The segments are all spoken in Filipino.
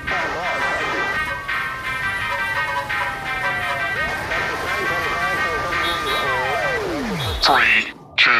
3,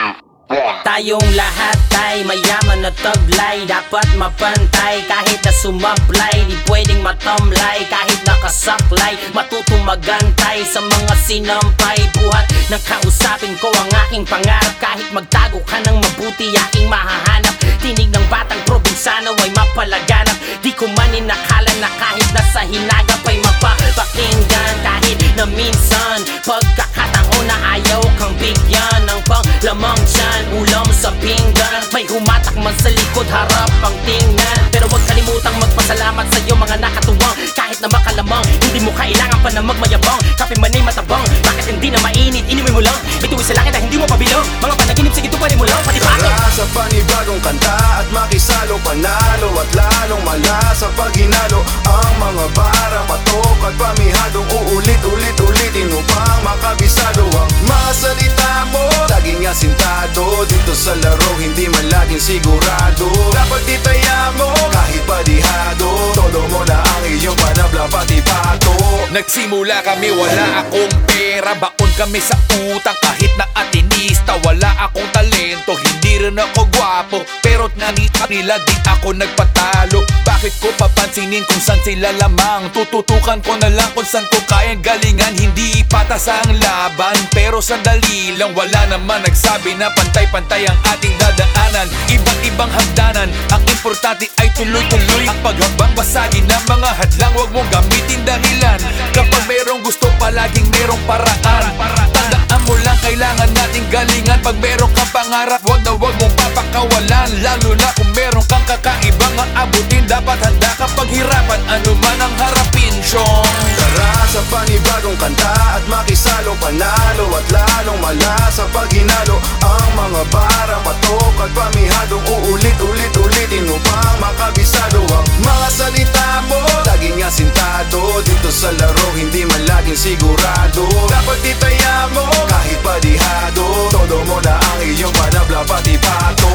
2, 1. Tayong lahat ay mayaman na taglay. Dapat mapantay kahit na sumablay. Di pwedeng matamlay kahit nakasaklay. Matutong magantay sa mga sinampay. Buhat ng kausapin ko ang aking pangarap. Kahit magtago ka ng mabuti aking mahahanap. Tinig ng batang probinsyano ay mapalaganap. Di ko man inakala na kahit nasa hinagap ay mapapakinggan. Kahit na minsan pagkakataon na ayaw kang bigyan ng panglamang tiyan, ulam sa pinggan. May humatak man sa likod, harap ang tingnan. Pero huwag kalimutang magpasalamat sa iyo mga nakatuwang. Kahit na makalamang, hindi mo kailangan pa na magmayabang. Kape man ay matabang, bakit hindi na mainit? Inumin mo lang, bituin sa langit na hindi mo pabilong. Mga panaginip, sige tuparin mo lang, pati bakit? Tara sa panibagong kanta at makisalo. Panalo at lalong malasa pag hinalo. Ang mga bara, patok at pamihadong uulit-ulit-ulitin upang makabisado. Ang mga salita mo, laging asintado. Dito sa laro, hindi man laging sigurado. Dapat itaya mo, kahit padihado. Todo mo na ang iyong panabla, pati pato. Nagsimula kami, wala akong pera. Baon kami sa utang kahit na atinista. Wala akong talento, hindi rin ako gwapo. Pero't nanita nila, di ako nagpatalo. Bakit ko papansinin kung saan sila lamang? Tututukan ko na lang kung saan ko kayang galingan. Hindi patas ang laban, pero sandali lang. Wala naman nagsabi na pantay-pantay ang ating dadaanan. Iba't ibang hagdanan, ang importante ay tuloy-tuloy. Ang paghambang basagin ng mga hadlang, huwag mong gamitin dahilan. Kapag merong gusto, palaging merong paraan. Tandaan mo lang, kailangan nating galingan. Pag meron kang pangarap, huwag na huwag mong papakawalan. Lalo na kung meron kang kakaibang aabutin. Dapat handa ka paghirapan, ano man ang harapin, Sean. Tara sa panibagong kanta at makisalo. Panalo at lalong malasa pag hinalo. Ang mga bara, patok at pamihadong uulit-ulit-ulitin upang makabisado. Ang mga salita mo, laging asintado. Dito sa laro, hindi man laging sigurado. Dapat itaya mo, kahit padihado. Todo mo na ang iyong panabla, pati pato.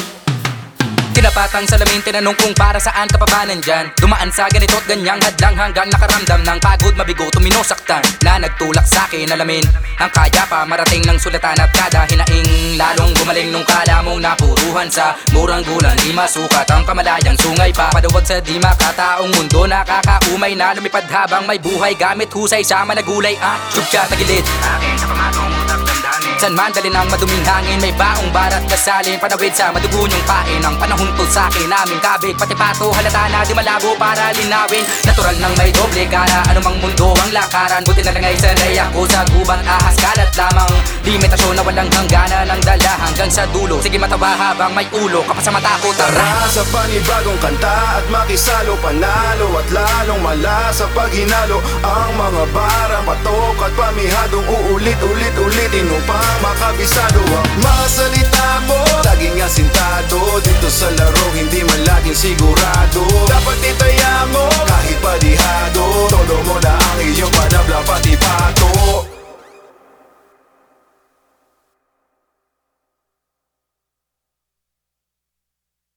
Tinapatang salamin, tinanong kung para saan ka pa ba nandyan. Dumaan sa ganito't ganyang hadlang hanggang nakaramdam ng pagod, mabigo, tuminosaktan. Na nagtulak sa'kin, alamin ang kaya pa marating ng sulatan at kada hinaing. Lalong gumaling nung kala mong napuruhan sa murang gulan. Di masukat ang kamalayang sungay pa. Paduwag sa di makataong mundo, nakakaumay na lumipad habang may buhay. Gamit husay sa managulay at tsyugtya tagilid. Akin sa pamatong utak damdamin. San man dalin ang maduming hangin, may baong barat kasalin. Panawid sa madugo niyong pain, ang panahon to sa'kin naming kabig. Pati pato halata na di malabo para linawin. Natural nang may doble cara, anumang mundo ang lakaran. Buti na lang ay sanay ako sa gubat, ahas kalat lamang. Limitasyon na walang hanggana ng dala hanggang sa dulo. Sige matawa habang may ulo, kapasa mata ko tara. Tara sa panibagong kanta at makisalo. Panalo at lalong malasa pag hinalo. Ang mga bara, patok at pamihadong uulit-ulit-ulitin upang makabisado. Ang mga salita mo, laging asintado. Dito sa laro, hindi man laging sigurado. Dapat itaya mo, kahit